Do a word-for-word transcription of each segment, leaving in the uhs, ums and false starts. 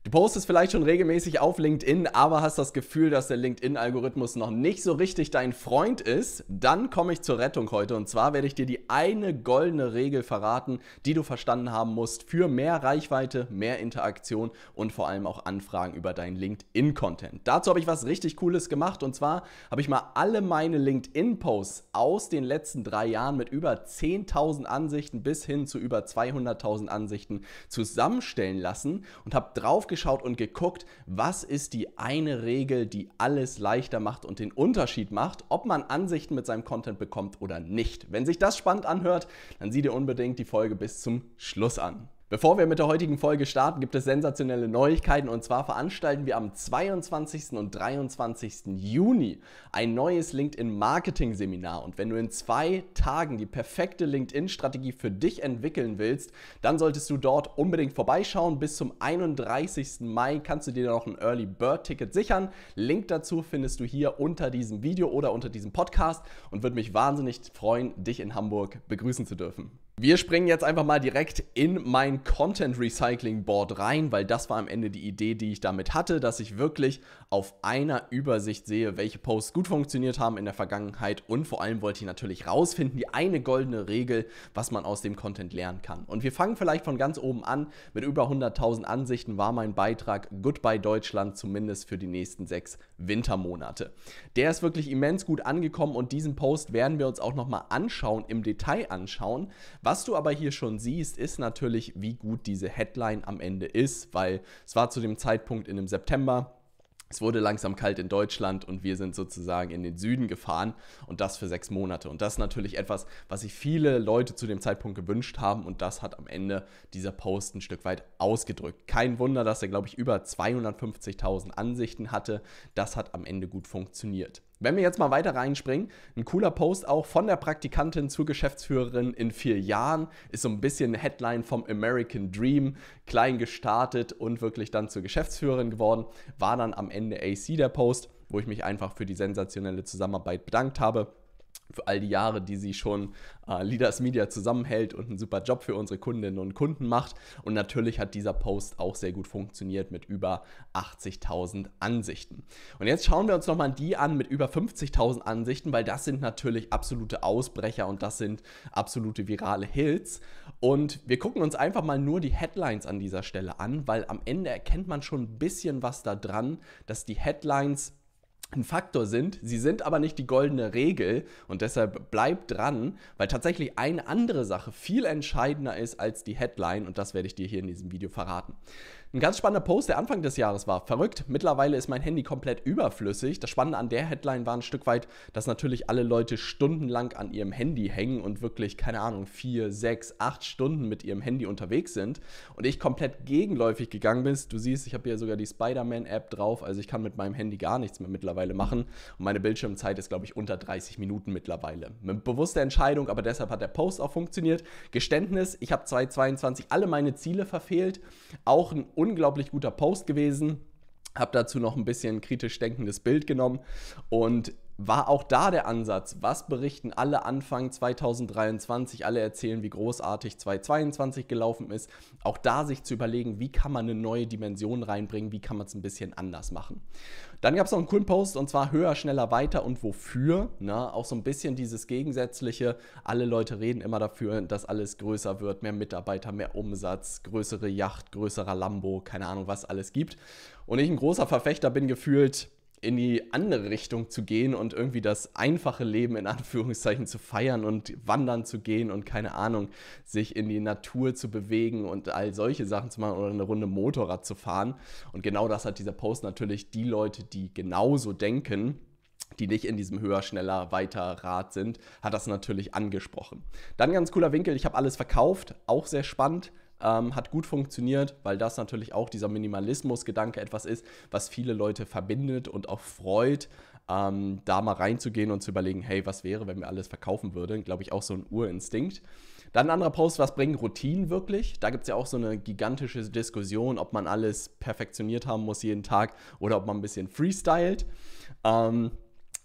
Du postest vielleicht schon regelmäßig auf LinkedIn, aber hast das Gefühl, dass der LinkedIn-Algorithmus noch nicht so richtig dein Freund ist? Dann komme ich zur Rettung heute und zwar werde ich dir die eine goldene Regel verraten, die du verstanden haben musst für mehr Reichweite, mehr Interaktion und vor allem auch Anfragen über deinen LinkedIn-Content. Dazu habe ich was richtig Cooles gemacht und zwar habe ich mal alle meine LinkedIn-Posts aus den letzten drei Jahren mit über zehntausend Ansichten bis hin zu über zweihunderttausend Ansichten zusammenstellen lassen und habe drauf geschaut und geguckt, was ist die eine Regel, die alles leichter macht und den Unterschied macht, ob man Ansichten mit seinem Content bekommt oder nicht. Wenn sich das spannend anhört, dann sieh dir unbedingt die Folge bis zum Schluss an. Bevor wir mit der heutigen Folge starten, gibt es sensationelle Neuigkeiten und zwar veranstalten wir am zweiundzwanzigsten und dreiundzwanzigsten Juni ein neues LinkedIn-Marketing-Seminar und wenn du in zwei Tagen die perfekte LinkedIn-Strategie für dich entwickeln willst, dann solltest du dort unbedingt vorbeischauen. Bis zum einunddreißigsten Mai kannst du dir noch ein Early Bird Ticket sichern. Link dazu findest du hier unter diesem Video oder unter diesem Podcast und würde mich wahnsinnig freuen, dich in Hamburg begrüßen zu dürfen. Wir springen jetzt einfach mal direkt in mein Content Recycling Board rein, weil das war am Ende die Idee, die ich damit hatte, dass ich wirklich auf einer Übersicht sehe, welche Posts gut funktioniert haben in der Vergangenheit und vor allem wollte ich natürlich rausfinden, die eine goldene Regel, was man aus dem Content lernen kann. Und wir fangen vielleicht von ganz oben an. Mit über hunderttausend Ansichten war mein Beitrag Goodbye Deutschland zumindest für die nächsten sechs Wintermonate. Der ist wirklich immens gut angekommen und diesen Post werden wir uns auch nochmal anschauen, im Detail anschauen. Was du aber hier schon siehst, ist natürlich, wie gut diese Headline am Ende ist, weil es war zu dem Zeitpunkt in dem September. Es wurde langsam kalt in Deutschland und wir sind sozusagen in den Süden gefahren und das für sechs Monate. Und das ist natürlich etwas, was sich viele Leute zu dem Zeitpunkt gewünscht haben und das hat am Ende dieser Post ein Stück weit ausgedrückt. Kein Wunder, dass er, glaube ich, über zweihundertfünfzigtausend Ansichten hatte. Das hat am Ende gut funktioniert. Wenn wir jetzt mal weiter reinspringen, ein cooler Post auch von der Praktikantin zur Geschäftsführerin in vier Jahren, ist so ein bisschen eine Headline vom American Dream, klein gestartet und wirklich dann zur Geschäftsführerin geworden, war dann am Ende A C der Post, wo ich mich einfach für die sensationelle Zusammenarbeit bedankt habe. Für all die Jahre, die sie schon äh, Leaders Media zusammenhält und einen super Job für unsere Kundinnen und Kunden macht. Und natürlich hat dieser Post auch sehr gut funktioniert mit über achtzigtausend Ansichten. Und jetzt schauen wir uns nochmal die an mit über fünfzigtausend Ansichten, weil das sind natürlich absolute Ausbrecher und das sind absolute virale Hits. Und wir gucken uns einfach mal nur die Headlines an dieser Stelle an, weil am Ende erkennt man schon ein bisschen was da dran, dass die Headlines ein Faktor sind, sie sind aber nicht die goldene Regel und deshalb bleibt dran, weil tatsächlich eine andere Sache viel entscheidender ist als die Headline und das werde ich dir hier in diesem Video verraten. Ein ganz spannender Post, der Anfang des Jahres war. Verrückt, mittlerweile ist mein Handy komplett überflüssig. Das Spannende an der Headline war ein Stück weit, dass natürlich alle Leute stundenlang an ihrem Handy hängen und wirklich, keine Ahnung, vier, sechs, acht Stunden mit ihrem Handy unterwegs sind. Und ich komplett gegenläufig gegangen bin. Du siehst, ich habe hier sogar die Spider-Man-App drauf, also ich kann mit meinem Handy gar nichts mehr mittlerweile machen. Und meine Bildschirmzeit ist, glaube ich, unter dreißig Minuten mittlerweile. Eine bewusste Entscheidung, aber deshalb hat der Post auch funktioniert. Geständnis, ich habe zweitausendzweiundzwanzig alle meine Ziele verfehlt. Auch ein unglaublich guter Post gewesen, habe dazu noch ein bisschen kritisch denkendes Bild genommen und war auch da der Ansatz, was berichten alle Anfang zweitausenddreiundzwanzig, alle erzählen, wie großartig zweitausendzweiundzwanzig gelaufen ist, auch da sich zu überlegen, wie kann man eine neue Dimension reinbringen, wie kann man es ein bisschen anders machen. Dann gab es noch einen coolen Post und zwar höher, schneller, weiter und wofür, ne? Auch so ein bisschen dieses Gegensätzliche, alle Leute reden immer dafür, dass alles größer wird, mehr Mitarbeiter, mehr Umsatz, größere Yacht, größerer Lambo, keine Ahnung, was alles gibt. Und ich ein großer Verfechter bin gefühlt, in die andere Richtung zu gehen und irgendwie das einfache Leben in Anführungszeichen zu feiern und wandern zu gehen und keine Ahnung, sich in die Natur zu bewegen und all solche Sachen zu machen oder eine Runde Motorrad zu fahren. Und genau das hat dieser Post natürlich die Leute, die genauso denken, die nicht in diesem höher, schneller, weiter Rad sind, hat das natürlich angesprochen. Dann ganz cooler Winkel, ich habe alles verkauft, auch sehr spannend. Ähm, hat gut funktioniert, weil das natürlich auch dieser Minimalismus-Gedanke etwas ist, was viele Leute verbindet und auch freut, ähm, da mal reinzugehen und zu überlegen, hey, was wäre, wenn wir alles verkaufen würden? Glaube ich auch so ein Urinstinkt. Dann ein anderer Post, was bringen Routinen wirklich? Da gibt es ja auch so eine gigantische Diskussion, ob man alles perfektioniert haben muss jeden Tag oder ob man ein bisschen freestylt. Ähm,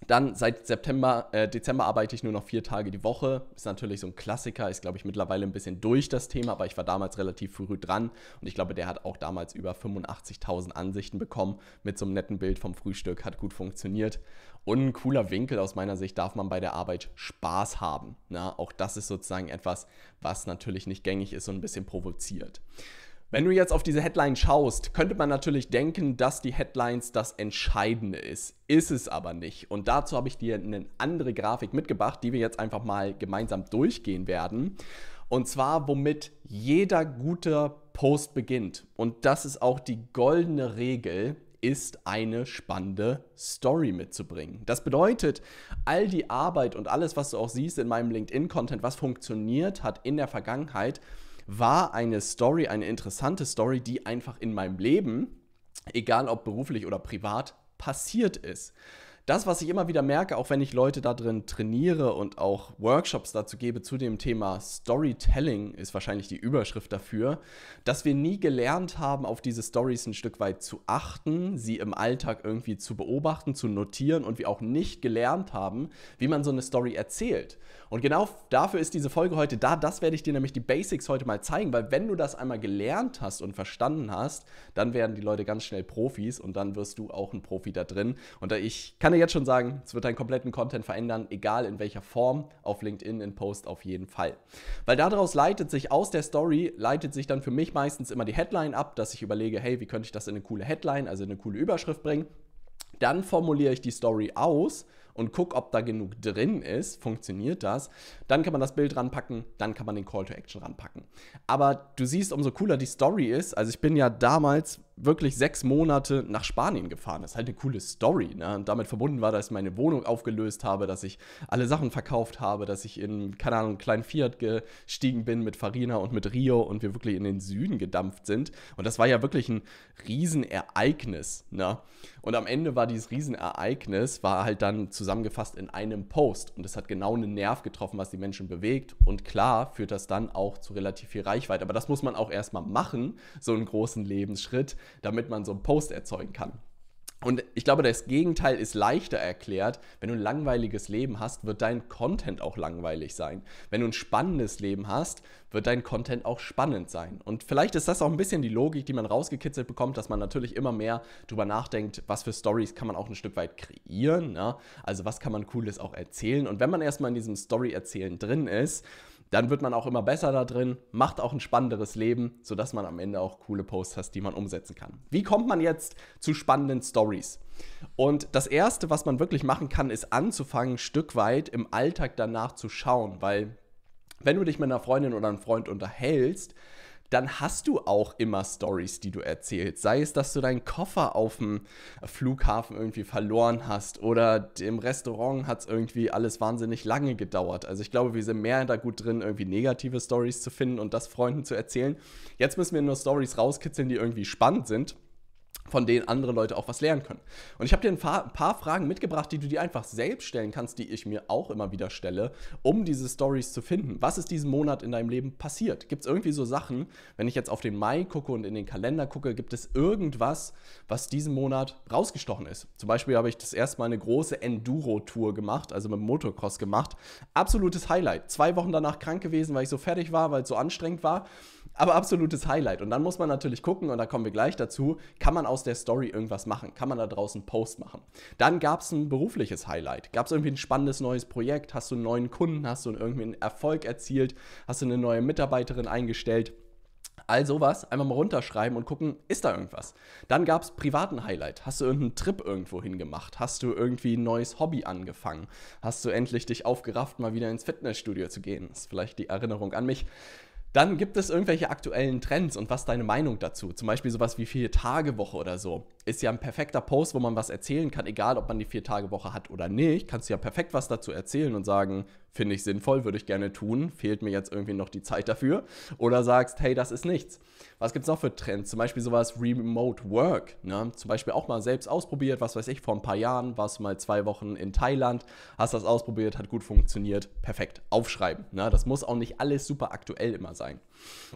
Dann seit September, äh, Dezember arbeite ich nur noch vier Tage die Woche. Ist natürlich so ein Klassiker, ist, glaube ich, mittlerweile ein bisschen durch das Thema, aber ich war damals relativ früh dran und ich glaube, der hat auch damals über fünfundachtzigtausend Ansichten bekommen mit so einem netten Bild vom Frühstück, hat gut funktioniert. Und ein cooler Winkel aus meiner Sicht, darf man bei der Arbeit Spaß haben. Na, auch das ist sozusagen etwas, was natürlich nicht gängig ist und ein bisschen provoziert. Wenn du jetzt auf diese Headline schaust, könnte man natürlich denken, dass die Headlines das Entscheidende ist. Ist es aber nicht. Und dazu habe ich dir eine andere Grafik mitgebracht, die wir jetzt einfach mal gemeinsam durchgehen werden. Und zwar, womit jeder gute Post beginnt. Und das ist auch die goldene Regel, ist eine spannende Story mitzubringen. Das bedeutet, all die Arbeit und alles, was du auch siehst in meinem LinkedIn-Content, was funktioniert hat in der Vergangenheit, war eine Story, eine interessante Story, die einfach in meinem Leben, egal ob beruflich oder privat, passiert ist. Das, was ich immer wieder merke, auch wenn ich Leute da drin trainiere und auch Workshops dazu gebe zu dem Thema Storytelling, ist wahrscheinlich die Überschrift dafür, dass wir nie gelernt haben, auf diese Stories ein Stück weit zu achten, sie im Alltag irgendwie zu beobachten, zu notieren und wir auch nicht gelernt haben, wie man so eine Story erzählt. Und genau dafür ist diese Folge heute da. Das werde ich dir nämlich die Basics heute mal zeigen, weil wenn du das einmal gelernt hast und verstanden hast, dann werden die Leute ganz schnell Profis und dann wirst du auch ein Profi da drin. Und ich kann dir jetzt schon sagen, es wird deinen kompletten Content verändern, egal in welcher Form, auf LinkedIn, in Post auf jeden Fall. Weil daraus leitet sich aus der Story, leitet sich dann für mich meistens immer die Headline ab, dass ich überlege, hey, wie könnte ich das in eine coole Headline, also in eine coole Überschrift bringen. Dann formuliere ich die Story aus und gucke, ob da genug drin ist, funktioniert das. Dann kann man das Bild ranpacken, dann kann man den Call to Action ranpacken. Aber du siehst, umso cooler die Story ist, also ich bin ja damals wirklich sechs Monate nach Spanien gefahren. Das ist halt eine coole Story, ne? Und damit verbunden war, dass ich meine Wohnung aufgelöst habe, dass ich alle Sachen verkauft habe, dass ich in, keine Ahnung, einen kleinen Fiat gestiegen bin mit Farina und mit Rio und wir wirklich in den Süden gedampft sind. Und das war ja wirklich ein Riesenereignis, ne? Und am Ende war dieses Riesenereignis, war halt dann zusammengefasst in einem Post. Und es hat genau einen Nerv getroffen, was die Menschen bewegt. Und klar führt das dann auch zu relativ viel Reichweite. Aber das muss man auch erstmal machen, so einen großen Lebensschritt, damit man so einen Post erzeugen kann. Und ich glaube, das Gegenteil ist leichter erklärt. Wenn du ein langweiliges Leben hast, wird dein Content auch langweilig sein. Wenn du ein spannendes Leben hast, wird dein Content auch spannend sein. Und vielleicht ist das auch ein bisschen die Logik, die man rausgekitzelt bekommt, dass man natürlich immer mehr drüber nachdenkt, was für Stories kann man auch ein Stück weit kreieren, ne? Also was kann man Cooles auch erzählen. Und wenn man erstmal in diesem Story-Erzählen drin ist, dann wird man auch immer besser da drin, macht auch ein spannenderes Leben, sodass man am Ende auch coole Posts hat, die man umsetzen kann. Wie kommt man jetzt zu spannenden Stories? Und das Erste, was man wirklich machen kann, ist anzufangen, ein Stück weit im Alltag danach zu schauen, weil wenn du dich mit einer Freundin oder einem Freund unterhältst, dann hast du auch immer Stories, die du erzählst. Sei es, dass du deinen Koffer auf dem Flughafen irgendwie verloren hast oder im Restaurant hat es irgendwie alles wahnsinnig lange gedauert. Also ich glaube, wir sind mehr da gut drin, irgendwie negative Stories zu finden und das Freunden zu erzählen. Jetzt müssen wir nur Stories rauskitzeln, die irgendwie spannend sind, von denen andere Leute auch was lernen können. Und ich habe dir ein paar, ein paar Fragen mitgebracht, die du dir einfach selbst stellen kannst, die ich mir auch immer wieder stelle, um diese Stories zu finden. Was ist diesen Monat in deinem Leben passiert? Gibt es irgendwie so Sachen, wenn ich jetzt auf den Mai gucke und in den Kalender gucke, gibt es irgendwas, was diesen Monat rausgestochen ist? Zum Beispiel habe ich das erste Mal eine große Enduro-Tour gemacht, also mit dem Motocross gemacht. Absolutes Highlight. Zwei Wochen danach krank gewesen, weil ich so fertig war, weil es so anstrengend war. Aber absolutes Highlight. Und dann muss man natürlich gucken, und da kommen wir gleich dazu, kann man aus der Story irgendwas machen? Kann man da draußen einen Post machen? Dann gab es ein berufliches Highlight. Gab es irgendwie ein spannendes neues Projekt? Hast du einen neuen Kunden? Hast du irgendwie einen Erfolg erzielt? Hast du eine neue Mitarbeiterin eingestellt? All sowas einfach mal runterschreiben und gucken, ist da irgendwas? Dann gab es privaten Highlight. Hast du irgendeinen Trip irgendwo hingemacht? Hast du irgendwie ein neues Hobby angefangen? Hast du endlich dich aufgerafft, mal wieder ins Fitnessstudio zu gehen? Das ist vielleicht die Erinnerung an mich. Dann gibt es irgendwelche aktuellen Trends und was ist deine Meinung dazu? Zum Beispiel sowas wie Vier-Tage-Woche oder so. Ist ja ein perfekter Post, wo man was erzählen kann, egal ob man die Vier-Tage-Woche hat oder nicht. Kannst du ja perfekt was dazu erzählen und sagen, finde ich sinnvoll, würde ich gerne tun, fehlt mir jetzt irgendwie noch die Zeit dafür. Oder sagst, hey, das ist nichts. Was gibt es noch für Trends? Zum Beispiel sowas Remote Work. Ne? Zum Beispiel auch mal selbst ausprobiert, was weiß ich, vor ein paar Jahren warst du mal zwei Wochen in Thailand, hast das ausprobiert, hat gut funktioniert, perfekt, aufschreiben. Ne? Das muss auch nicht alles super aktuell immer sein.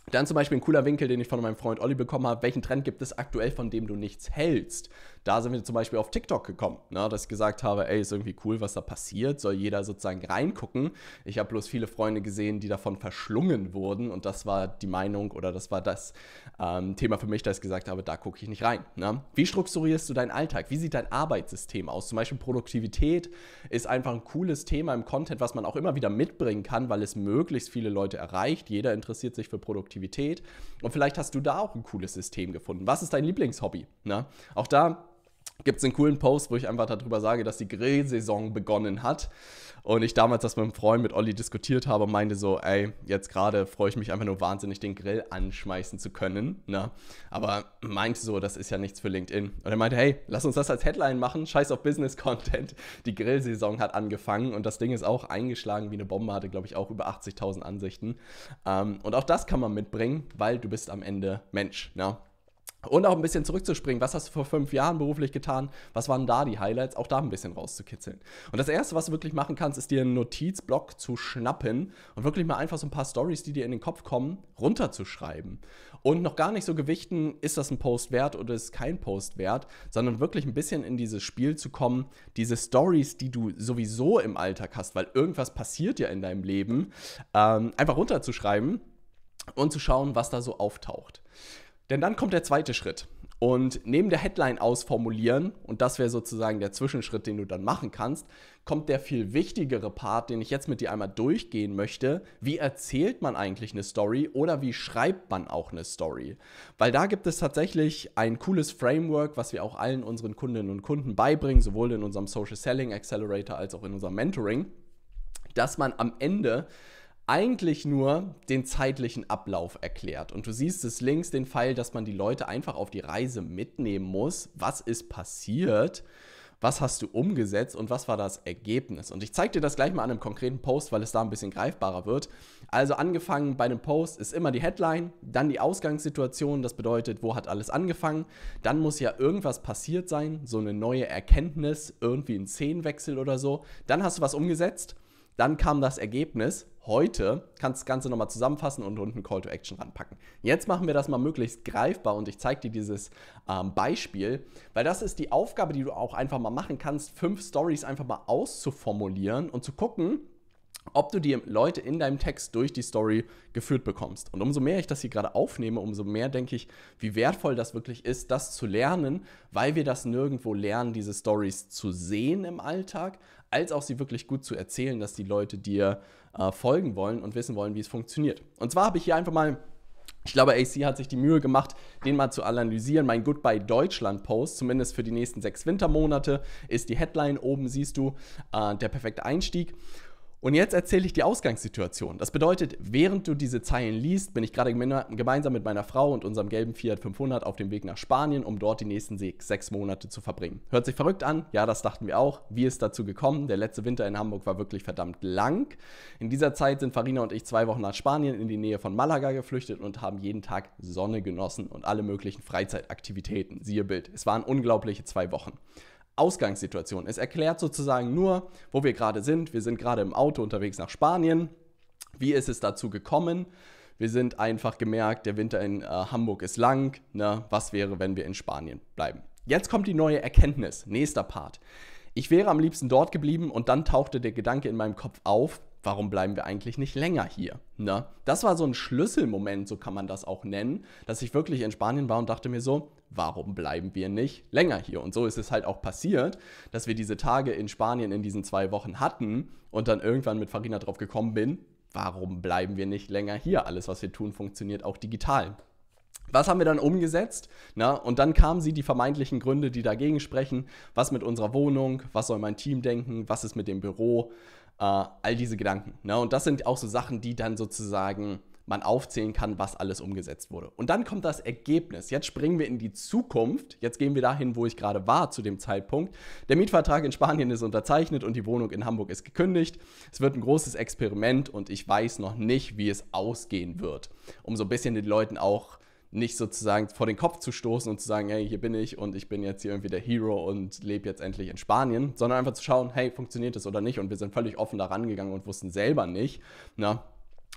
Dann zum Beispiel ein cooler Winkel, den ich von meinem Freund Olli bekommen habe. Welchen Trend gibt es aktuell, von dem du nichts hältst? Da sind wir zum Beispiel auf TikTok gekommen, ne, dass ich gesagt habe, ey, ist irgendwie cool, was da passiert. Soll jeder sozusagen reingucken. Ich habe bloß viele Freunde gesehen, die davon verschlungen wurden. Und das war die Meinung oder das war das ähm, Thema für mich, dass ich gesagt habe, da gucke ich nicht rein. Ne? Wie strukturierst du deinen Alltag? Wie sieht dein Arbeitssystem aus? Zum Beispiel Produktivität ist einfach ein cooles Thema im Content, was man auch immer wieder mitbringen kann, weil es möglichst viele Leute erreicht. Jeder interessiert sich für Produktivität. Und vielleicht hast du da auch ein cooles System gefunden. Was ist dein Lieblingshobby? Ne? Auch da gibt es einen coolen Post, wo ich einfach darüber sage, dass die Grillsaison begonnen hat. Und ich damals das mit einem Freund, mit Olli, diskutiert habe und meinte so, ey, jetzt gerade freue ich mich einfach nur wahnsinnig, den Grill anschmeißen zu können. Ne? Aber meinte so, das ist ja nichts für LinkedIn. Und er meinte, hey, lass uns das als Headline machen, scheiß auf Business-Content. Die Grillsaison hat angefangen und das Ding ist auch eingeschlagen wie eine Bombe, hatte, glaube ich, auch über achtzigtausend Ansichten. Und auch das kann man mitbringen, weil du bist am Ende Mensch, ne? Und auch ein bisschen zurückzuspringen, was hast du vor fünf Jahren beruflich getan, was waren da die Highlights, auch da ein bisschen rauszukitzeln. Und das Erste, was du wirklich machen kannst, ist dir einen Notizblock zu schnappen und wirklich mal einfach so ein paar Storys, die dir in den Kopf kommen, runterzuschreiben. Und noch gar nicht so gewichten, ist das ein Post wert oder ist es kein Post wert, sondern wirklich ein bisschen in dieses Spiel zu kommen, diese Storys, die du sowieso im Alltag hast, weil irgendwas passiert ja in deinem Leben, ähm, einfach runterzuschreiben und zu schauen, was da so auftaucht. Denn dann kommt der zweite Schritt. Und neben der Headline ausformulieren, und das wäre sozusagen der Zwischenschritt, den du dann machen kannst, kommt der viel wichtigere Part, den ich jetzt mit dir einmal durchgehen möchte. Wie erzählt man eigentlich eine Story oder wie schreibt man auch eine Story? Weil da gibt es tatsächlich ein cooles Framework, was wir auch allen unseren Kundinnen und Kunden beibringen, sowohl in unserem Social Selling Accelerator als auch in unserem Mentoring, dass man am Ende eigentlich nur den zeitlichen Ablauf erklärt. Und du siehst es links, den Pfeil, dass man die Leute einfach auf die Reise mitnehmen muss. Was ist passiert? Was hast du umgesetzt und was war das Ergebnis? Und ich zeige dir das gleich mal an einem konkreten Post, weil es da ein bisschen greifbarer wird. Also angefangen bei einem Post ist immer die Headline, dann die Ausgangssituation, das bedeutet, wo hat alles angefangen. Dann muss ja irgendwas passiert sein, so eine neue Erkenntnis, irgendwie ein Szenenwechsel oder so. Dann hast du was umgesetzt. Dann kam das Ergebnis. Heute kannst du das Ganze nochmal zusammenfassen und unten Call to Action ranpacken. Jetzt machen wir das mal möglichst greifbar und ich zeige dir dieses ähm, Beispiel, weil das ist die Aufgabe, die du auch einfach mal machen kannst, fünf Stories einfach mal auszuformulieren und zu gucken, ob du die Leute in deinem Text durch die Story geführt bekommst. Und umso mehr ich das hier gerade aufnehme, umso mehr denke ich, wie wertvoll das wirklich ist, das zu lernen, weil wir das nirgendwo lernen, diese Stories zu sehen im Alltag, als auch sie wirklich gut zu erzählen, dass die Leute dir äh, folgen wollen und wissen wollen, wie es funktioniert. Und zwar habe ich hier einfach mal, ich glaube, A C hat sich die Mühe gemacht, den mal zu analysieren. Mein Goodbye Deutschland Post, zumindest für die nächsten sechs Wintermonate, ist die Headline. Oben siehst du äh, der perfekte Einstieg. Und jetzt erzähle ich die Ausgangssituation. Das bedeutet, während du diese Zeilen liest, bin ich gerade gemeinsam mit meiner Frau und unserem gelben Fiat fünfhundert auf dem Weg nach Spanien, um dort die nächsten sechs Monate zu verbringen. Hört sich verrückt an? Ja, das dachten wir auch. Wie ist dazu gekommen? Der letzte Winter in Hamburg war wirklich verdammt lang. In dieser Zeit sind Farina und ich zwei Wochen nach Spanien in die Nähe von Malaga geflüchtet und haben jeden Tag Sonne genossen und alle möglichen Freizeitaktivitäten. Siehe Bild. Es waren unglaubliche zwei Wochen. Ausgangssituation. Es erklärt sozusagen nur, wo wir gerade sind. Wir sind gerade im Auto unterwegs nach Spanien. Wie ist es dazu gekommen? Wir sind einfach gemerkt, der Winter in äh, Hamburg ist lang. Ne? Was wäre, wenn wir in Spanien bleiben? Jetzt kommt die neue Erkenntnis. Nächster Part. Ich wäre am liebsten dort geblieben und dann tauchte der Gedanke in meinem Kopf auf, warum bleiben wir eigentlich nicht länger hier? Ne? Das war so ein Schlüsselmoment, so kann man das auch nennen, dass ich wirklich in Spanien war und dachte mir so, warum bleiben wir nicht länger hier? Und so ist es halt auch passiert, dass wir diese Tage in Spanien in diesen zwei Wochen hatten und dann irgendwann mit Farina drauf gekommen bin, warum bleiben wir nicht länger hier? Alles, was wir tun, funktioniert auch digital. Was haben wir dann umgesetzt? Na, und dann kamen sie, die vermeintlichen Gründe, die dagegen sprechen. Was mit unserer Wohnung? Was soll mein Team denken? Was ist mit dem Büro? Äh, all diese Gedanken. Na, und das sind auch so Sachen, die dann sozusagen man aufzählen kann, was alles umgesetzt wurde. Und dann kommt das Ergebnis. Jetzt springen wir in die Zukunft. Jetzt gehen wir dahin, wo ich gerade war zu dem Zeitpunkt. Der Mietvertrag in Spanien ist unterzeichnet und die Wohnung in Hamburg ist gekündigt. Es wird ein großes Experiment und ich weiß noch nicht, wie es ausgehen wird. Um so ein bisschen den Leuten auch nicht sozusagen vor den Kopf zu stoßen und zu sagen, hey, hier bin ich und ich bin jetzt hier irgendwie der Hero und lebe jetzt endlich in Spanien, sondern einfach zu schauen, hey, funktioniert das oder nicht? Und wir sind völlig offen da rangegangen und wussten selber nicht, na,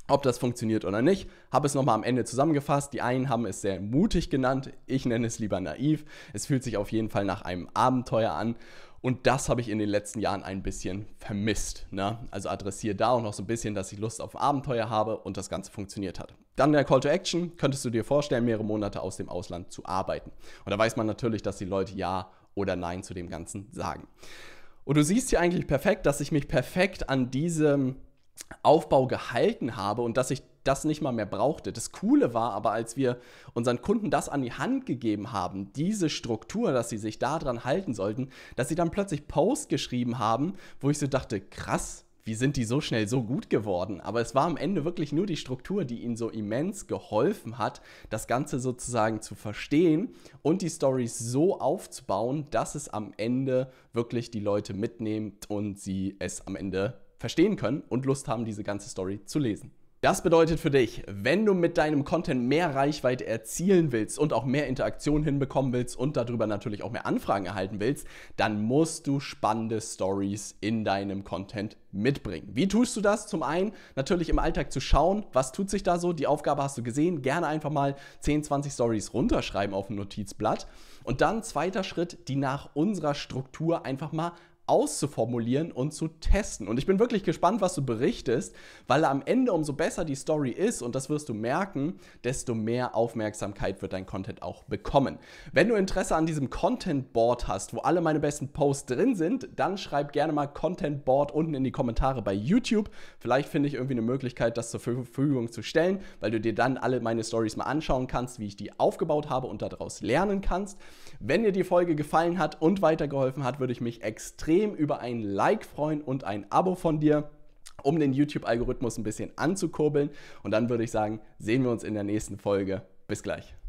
Ob das funktioniert oder nicht, habe es nochmal am Ende zusammengefasst. Die einen haben es sehr mutig genannt, ich nenne es lieber naiv. Es fühlt sich auf jeden Fall nach einem Abenteuer an und das habe ich in den letzten Jahren ein bisschen vermisst. Ne? Also adressiere da auch noch so ein bisschen, dass ich Lust auf Abenteuer habe und das Ganze funktioniert hat. Dann der Call to Action, könntest du dir vorstellen, mehrere Monate aus dem Ausland zu arbeiten. Und da weiß man natürlich, dass die Leute Ja oder Nein zu dem Ganzen sagen. Und du siehst hier eigentlich perfekt, dass ich mich perfekt an diesem Aufbau gehalten habe und dass ich das nicht mal mehr brauchte. Das Coole war aber, als wir unseren Kunden das an die Hand gegeben haben, diese Struktur, dass sie sich daran halten sollten, dass sie dann plötzlich Posts geschrieben haben, wo ich so dachte, krass, wie sind die so schnell so gut geworden? Aber es war am Ende wirklich nur die Struktur, die ihnen so immens geholfen hat, das Ganze sozusagen zu verstehen und die Storys so aufzubauen, dass es am Ende wirklich die Leute mitnimmt und sie es am Ende verstehen können und Lust haben, diese ganze Story zu lesen. Das bedeutet für dich, wenn du mit deinem Content mehr Reichweite erzielen willst und auch mehr Interaktion hinbekommen willst und darüber natürlich auch mehr Anfragen erhalten willst, dann musst du spannende Stories in deinem Content mitbringen. Wie tust du das? Zum einen natürlich im Alltag zu schauen, was tut sich da so, die Aufgabe hast du gesehen, gerne einfach mal zehn, zwanzig Stories runterschreiben auf ein Notizblatt und dann zweiter Schritt, die nach unserer Struktur einfach mal auszuformulieren und zu testen. Und ich bin wirklich gespannt, was du berichtest, weil am Ende, umso besser die Story ist, und das wirst du merken, desto mehr Aufmerksamkeit wird dein Content auch bekommen. Wenn du Interesse an diesem Content Board hast, wo alle meine besten Posts drin sind, dann schreib gerne mal Content Board unten in die Kommentare bei YouTube. Vielleicht finde ich irgendwie eine Möglichkeit, das zur Verfügung zu stellen, weil du dir dann alle meine Stories mal anschauen kannst, wie ich die aufgebaut habe und daraus lernen kannst. Wenn dir die Folge gefallen hat und weitergeholfen hat, würde ich mich extrem über ein Like freuen und ein Abo von dir, um den YouTube-Algorithmus ein bisschen anzukurbeln. Und dann würde ich sagen, sehen wir uns in der nächsten Folge. Bis gleich.